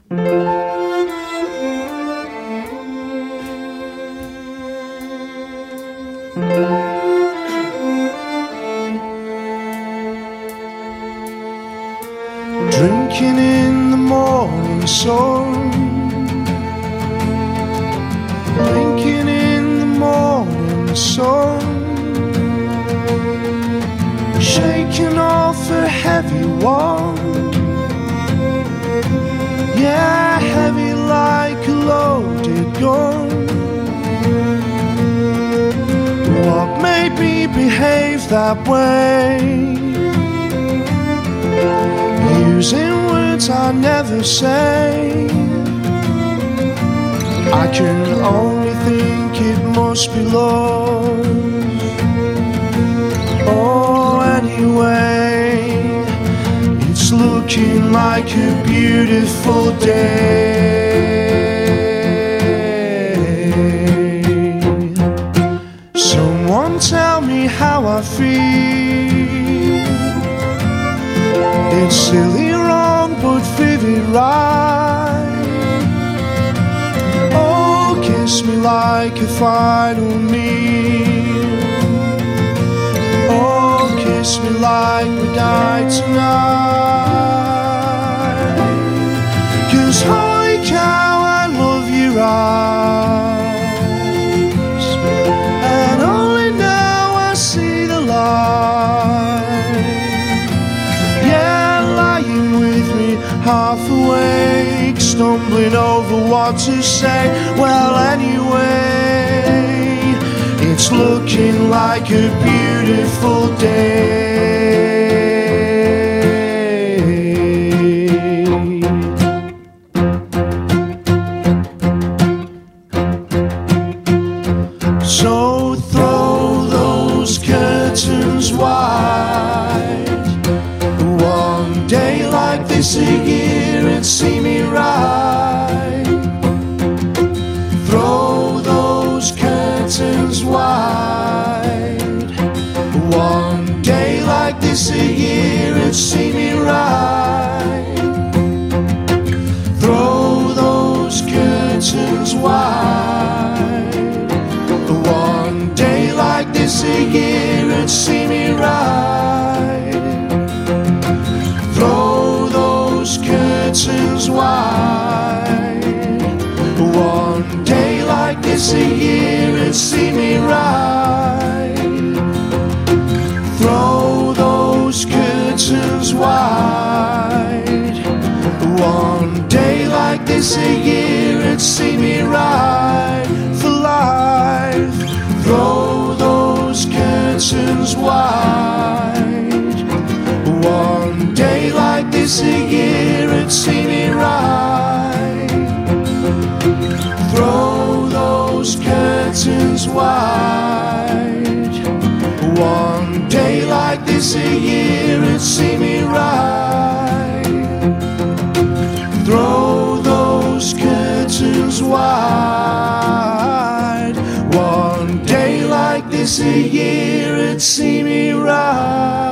Drinking in the morning sun, blinking in the morning sun, shaking off a heavy one, yeah, heavy like a loaded gun. What made me behave that way? Using words I never say, I can only think it must be love. Oh, anyway, it's looking like a beautiful day. Someone tell me how I feel. It's silly, wrong, but vivid right. Oh, kiss me like a final meal. Oh, kiss me like we died tonight. 'Cause holy cow, I love your eyes, and only now I see the light. Half awake, stumbling over what to say. Well, anyway, it's looking like a beautiful day. So throw those curtains wide. One day like this a year and see me right. Throw those curtains wide. One day like this a year and see me right. Throw those curtains wide. One day like this a year and see me right. Throw those curtains wide. One day like this a year and see me right. Throw those curtains wide. One day like this a year and see me right for life. Throw those curtains wide. One day like this a year and see me right. Throw those curtains wide. One day like this a year and see me right. Throw those curtains wide. One day like this a year and see me right.